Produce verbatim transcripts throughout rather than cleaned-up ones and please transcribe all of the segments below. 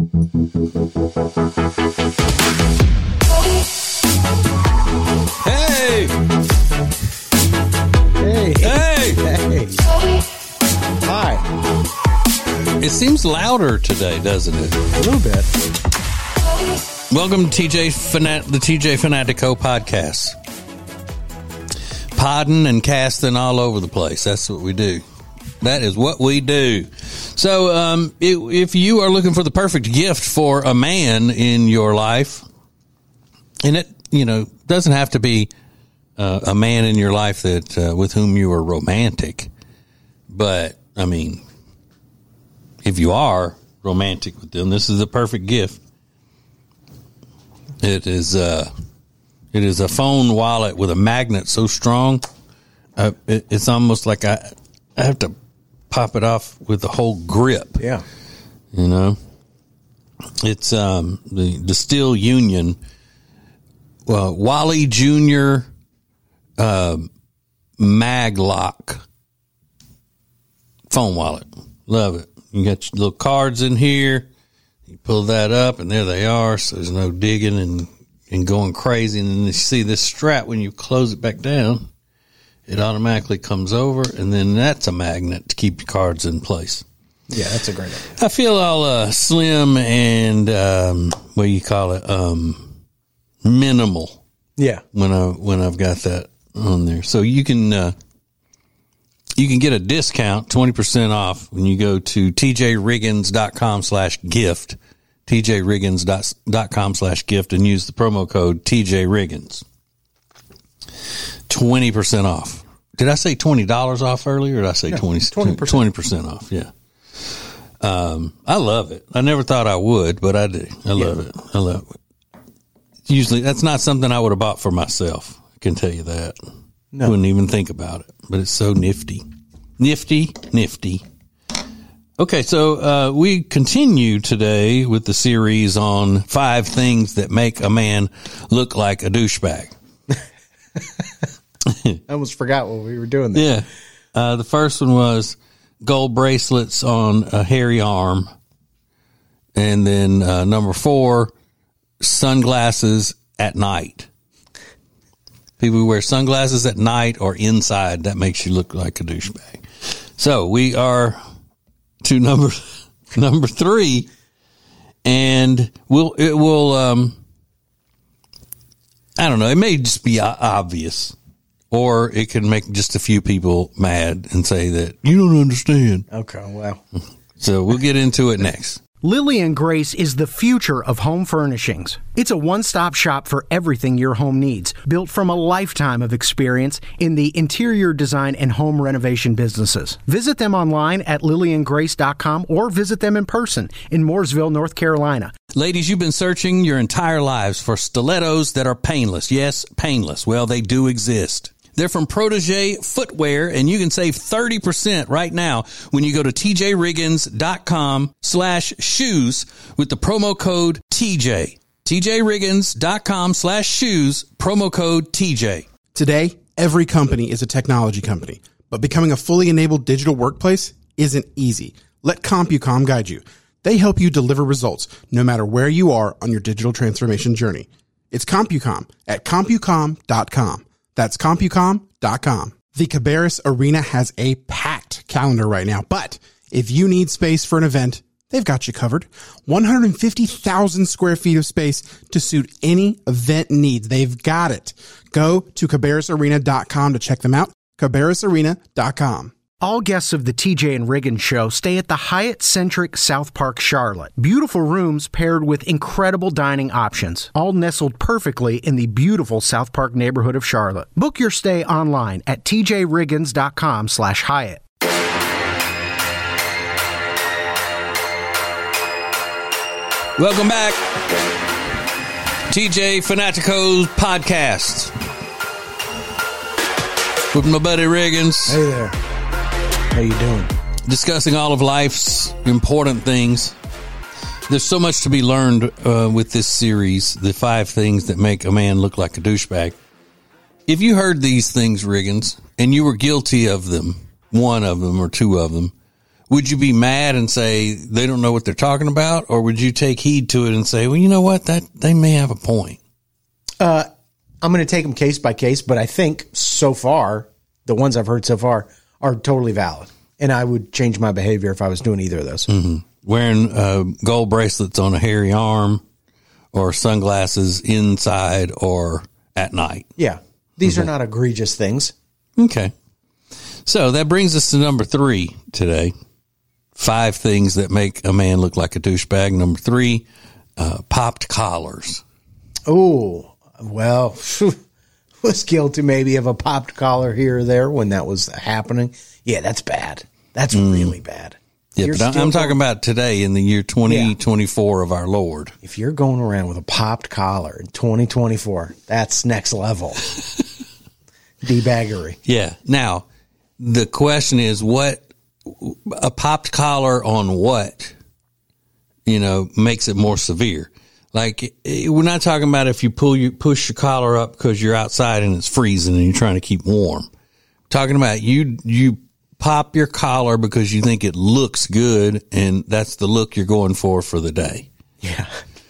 Hey! Hey! Hey! Hey! Hi. It seems louder today, doesn't it? A little bit. Welcome to T J Fanat- the T J Fanatico podcast. Podding and casting all over the place. That's what we do. That is what we do. So, um, if, if you are looking for the perfect gift for a man in your life, and it, you know, doesn't have to be uh, a man in your life that uh, with whom you are romantic, but I mean, if you are romantic with them, this is the perfect gift. It is uh, it is a phone wallet with a magnet so strong, uh, it, it's almost like I, I have to pop it off with the whole grip. Yeah. You know, it's um, the the Steel Union, well, Wally Junior uh, Mag Lock phone wallet. Love it. You got your little cards in here. You pull that up, and there they are. So there's no digging and, and going crazy. And then you see this strap, when you close it back down, it automatically comes over, and then that's a magnet to keep your cards in place. Yeah, that's a great idea. I feel all uh, slim and, um, what do you call it, um, minimal. Yeah. When, I, when I've got that on there. So you can... Uh, You can get a discount, twenty percent off, when you go to tjriggins.com slash gift, tjriggins.com slash gift, and use the promo code tjriggins. twenty percent off. Did I say twenty dollars off earlier, or did I say no, twenty, twenty percent. twenty percent off? Yeah. Um, I love it. I never thought I would, but I do. I love yeah. it. I love it. Usually, that's not something I would have bought for myself. I can tell you that. No. Wouldn't even think about it, but it's so nifty. Nifty, nifty. Okay, so uh, we continue today with the series on five things that make a man look like a douchebag. I almost forgot what we were doing there. Yeah. Uh, the first one was gold bracelets on a hairy arm. And then uh, number four, sunglasses at night. People who wear sunglasses at night or inside, that makes you look like a douchebag. So we are to number number three, and we'll it will um I don't know, it may just be obvious, or it can make just a few people mad and say that you don't understand. Okay, well, so we'll get into it next. Lily and Grace is the future of home furnishings. It's a one-stop shop for everything your home needs, built from a lifetime of experience in the interior design and home renovation businesses. Visit them online at lily and grace dot com or visit them in person in Mooresville, North Carolina. Ladies, you've been searching your entire lives for stilettos that are painless. Yes, painless. Well, they do exist. They're from Protege Footwear, and you can save thirty percent right now when you go to tjriggins.com slash shoes with the promo code T J. tjriggins.com slash shoes, promo code T J. Today, every company is a technology company, but becoming a fully enabled digital workplace isn't easy. Let CompuCom guide you. They help you deliver results no matter where you are on your digital transformation journey. It's CompuCom at compucom dot com. That's compucom dot com. The Cabarrus Arena has a packed calendar right now, but if you need space for an event, they've got you covered. one hundred fifty thousand square feet of space to suit any event needs. They've got it. Go to cabarrus arena dot com to check them out. cabarrus arena dot com. All guests of the T J and Riggins show stay at the Hyatt-centric South Park, Charlotte. Beautiful rooms paired with incredible dining options, all nestled perfectly in the beautiful South Park neighborhood of Charlotte. Book your stay online at tjriggins.com slash Hyatt. Welcome back. T J Fanatico's podcast with my buddy Riggins. Hey there. How you doing? Discussing all of life's important things. There's so much to be learned uh, with this series, the five things that make a man look like a douchebag. If you heard these things, Riggins, and you were guilty of them, one of them or two of them, would you be mad and say they don't know what they're talking about, or would you take heed to it and say, well, you know what, that they may have a point? Uh, I'm going to take them case by case, but I think so far, the ones I've heard so far are totally valid. And I would change my behavior if I was doing either of those. Mm-hmm. Wearing uh, gold bracelets on a hairy arm, or sunglasses inside or at night. Yeah. These mm-hmm. are not egregious things. Okay. So that brings us to number three today. Five things that make a man look like a douchebag. Number three, uh, popped collars. Oh, well, was guilty maybe of a popped collar here or there when that was happening. Yeah, that's bad. That's mm. really bad. Yeah, you're but I'm going, talking about today in the year twenty twenty-four yeah. of our Lord. If you're going around with a popped collar in twenty twenty-four, that's next level. Debaggery. Yeah. Now, the question is, what a popped collar on what, you know, makes it more severe? Like, we're not talking about if you pull you push your collar up because you're outside and it's freezing and you're trying to keep warm. We're talking about you you pop your collar because you think it looks good and that's the look you're going for for the day. Yeah.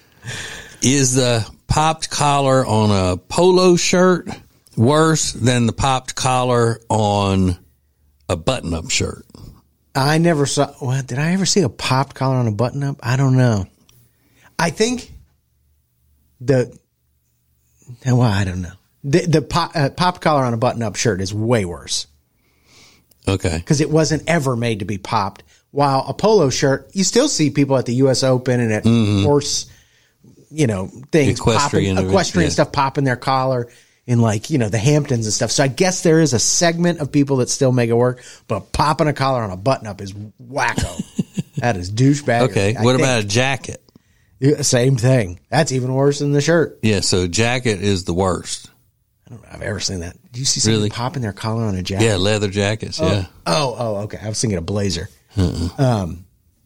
Is the popped collar on a polo shirt worse than the popped collar on a button-up shirt? I never saw. Well, did I ever see a popped collar on a button-up? I don't know. I think the. Well, I don't know. The the pop, uh, popped collar on a button-up shirt is way worse. Okay. Because it wasn't ever made to be popped. While a polo shirt, you still see people at the U S Open and at mm-hmm. horse, you know, things, equestrian, popping, equestrian yeah. stuff, popping their collar in, like, you know, the Hamptons and stuff. So I guess there is a segment of people that still make it work, but popping a collar on a button-up is wacko. That is douchebag. Okay. I what think. about a jacket? Yeah, same thing. That's even worse than the shirt. Yeah, so jacket is the worst. I don't know if I've ever seen that. Do you see somebody really? popping their collar on a jacket? Yeah, leather jackets, oh. yeah. Oh, oh, okay. I was thinking a blazer. Uh-uh. Um,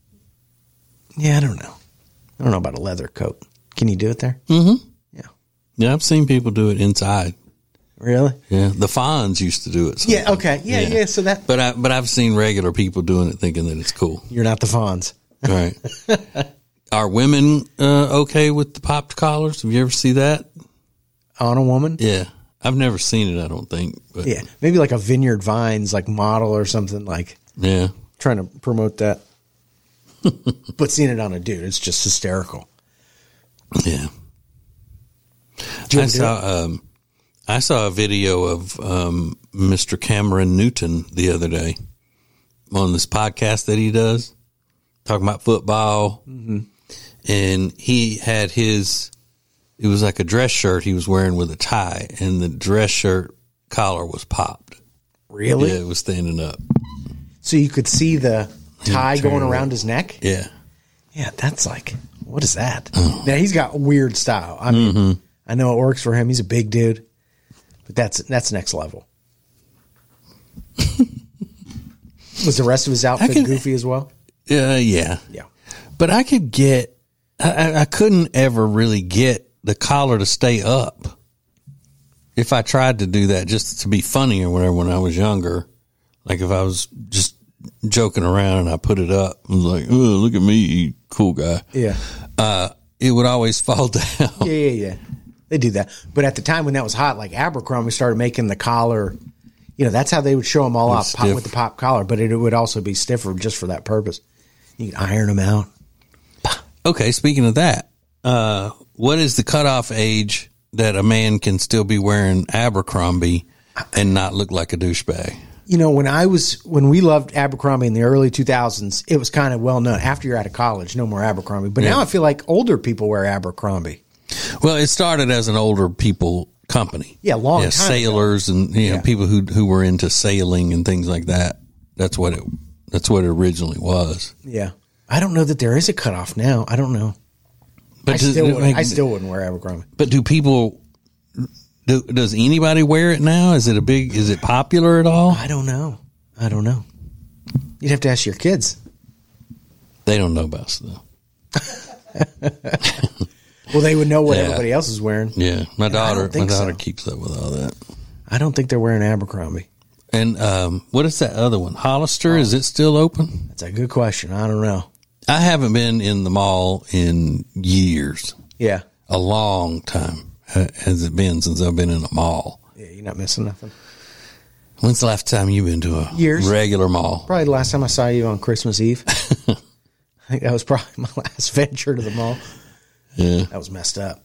yeah, I don't know. I don't know about a leather coat. Can you do it there? Mm-hmm. Yeah. Yeah, I've seen people do it inside. Really? Yeah, the Fonz used to do it. Sometimes. Yeah, okay. Yeah, yeah, yeah, so that... But, I, but I've seen regular people doing it thinking that it's cool. You're not the Fonz. All right. Are women uh, okay with the popped collars? Have you ever see that? On a woman? Yeah. I've never seen it, I don't think. But yeah, maybe like a Vineyard Vines like model or something, like yeah, trying to promote that. But seeing it on a dude, it's just hysterical. Yeah. I saw um, I saw a video of um, Mister Cameron Newton the other day on this podcast that he does, talking about football, mm-hmm. and he had his. It was like a dress shirt he was wearing with a tie, and the dress shirt collar was popped. Really? Yeah, it was standing up. So you could see the tie yeah, going around his neck? Yeah. Yeah, that's like, what is that? Oh. Now, he's got weird style. I mean, mm-hmm. I know it works for him. He's a big dude, but that's that's next level. Was the rest of his outfit could, goofy as well? Uh, yeah. Yeah. But I could get, I, I couldn't ever really get the collar to stay up. If I tried to do that just to be funny or whatever when I was younger, like if I was just joking around and I put it up, I was like, oh, look at me, you cool guy. Yeah. Uh, it would always fall down. Yeah, yeah, yeah. They do that. But at the time when that was hot, like Abercrombie started making the collar, you know, that's how they would show them all off, pop with the pop collar, but it, it would also be stiffer just for that purpose. You can iron them out. Okay, speaking of that, uh, what is the cutoff age that a man can still be wearing Abercrombie and not look like a douchebag? You know, when I was, when we loved Abercrombie in the early two thousands, it was kind of well known. After you're out of college, no more Abercrombie. But yeah. now I feel like older people wear Abercrombie. Well, it started as an older people company. Yeah, long yeah, time sailors ago. and you know yeah. people who who were into sailing and things like that. That's what it. That's what it originally was. Yeah, I don't know that there is a cutoff now. I don't know. But I, does, still wouldn't, like, I still wouldn't wear Abercrombie. But do people? Do, does anybody wear it now? Is it a big? Is it popular at all? I don't know. I don't know. You'd have to ask your kids. They don't know about stuff. Well, they would know what yeah. everybody else is wearing. Yeah, my and daughter, my daughter so. keeps up with all that. I don't think they're wearing Abercrombie. And um, what is that other one? Hollister, oh. Is it still open? That's a good question. I don't know. I haven't been in the mall in years. Yeah. A long time has it been since I've been in a mall. Yeah, you're not missing nothing. When's the last time you've been to a Years. regular mall? Probably the last time I saw you on Christmas Eve. I think that was probably my last venture to the mall. Yeah. That was messed up.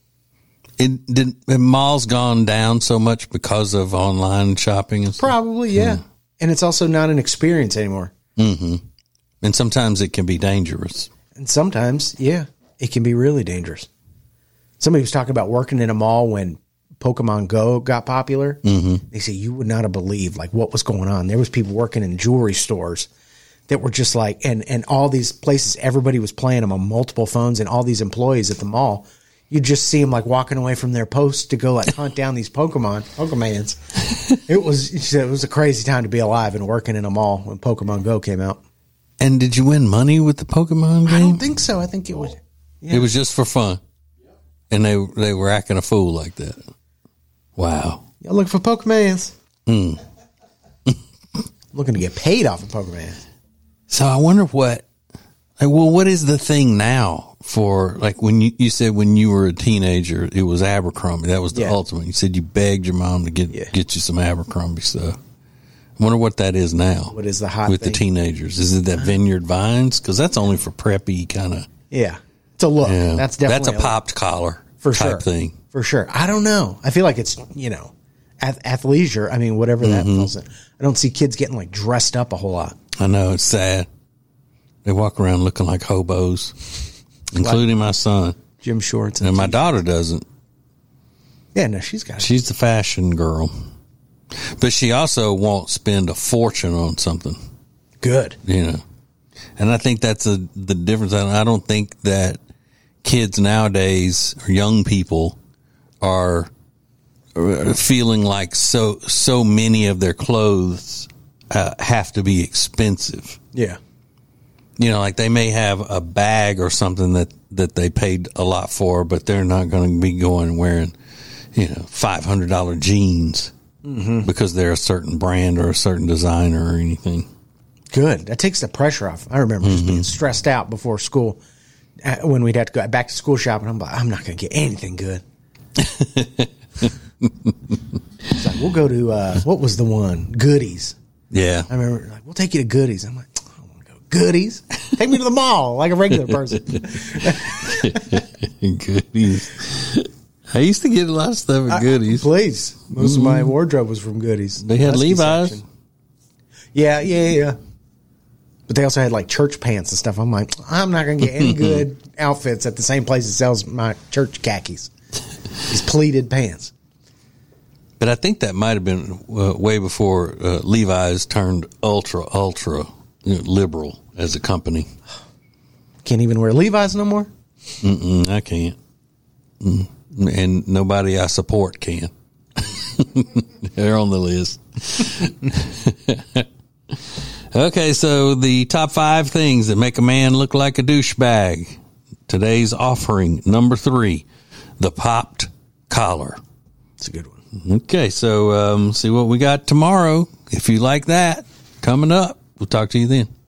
It did have malls gone down so much because of online shopping and stuff? Probably, yeah. Mm. And it's also not an experience anymore. Mm-hmm. And sometimes it can be dangerous. And sometimes, yeah, it can be really dangerous. Somebody was talking about working in a mall when Pokemon Go got popular. Mm-hmm. They say you would not have believed like what was going on. There was people working in jewelry stores that were just like, and, and all these places, everybody was playing them on multiple phones, and all these employees at the mall, you just see them like walking away from their posts to go like hunt down these Pokemon, Pokemans. It was, it was a crazy time to be alive and working in a mall when Pokemon Go came out. And did you win money with the Pokemon game? I don't think so. I think it was, yeah. It was just for fun. And they, they were acting a fool like that. Wow. Y'all looking for Pokemans? Mm. Looking to get paid off of Pokemon. So I wonder what, like, well, what is the thing now for, like, when you, you said when you were a teenager, it was Abercrombie. That was the yeah. ultimate. You said you begged your mom to get, yeah. get you some Abercrombie stuff. I wonder what that is now. What is the hot with thing? The teenagers? Is it that Vineyard Vines? Because that's only for preppy kind of. Yeah. It's a look. Yeah. That's definitely That's a, a popped collar for type sure. thing. For sure. I don't know. I feel like it's, you know, ath- athleisure. I mean, whatever that mm-hmm. falls in. I don't see kids getting like dressed up a whole lot. I know. It's sad. They walk around looking like hobos, including my son. Gym shorts. And, and my daughter doesn't. Yeah, no, she's got it. She's the fashion girl. But she also won't spend a fortune on something. Good. You know. And I think that's a, the difference. I don't think that kids nowadays or young people are feeling like so so many of their clothes uh, have to be expensive. Yeah. You know, like they may have a bag or something that, that they paid a lot for, but they're not going to be going wearing, you know, five hundred dollars jeans mm-hmm. because they're a certain brand or a certain designer or anything. Good. That takes the pressure off. I remember mm-hmm. just being stressed out before school when we'd have to go back to school shopping. I'm like, I'm not going to get anything good. It's like, we'll go to, uh, what was the one? Goodies. Yeah. I remember, like, we'll take you to Goodies. I'm like, I don't want to go. Goodies? Take me to the mall like a regular person. Goodies. I used to get a lot of stuff at Goodies. I, please. Most mm-hmm. of my wardrobe was from Goodies. They had Husky Levi's. Section. Yeah, yeah, yeah. But they also had like church pants and stuff. I'm like, I'm not going to get any good outfits at the same place that sells my church khakis. These pleated pants. But I think that might have been uh, way before uh, Levi's turned ultra, ultra you know, liberal as a company. Can't even wear Levi's no more? Mm-mm, I can't. Mm. And nobody I support can. They're on the list. Okay, so the top five things that make a man look like a douchebag. Today's offering, number three, the popped collar. It's a good one. Okay, so um, see what we got tomorrow. If you like that, coming up. We'll talk to you then.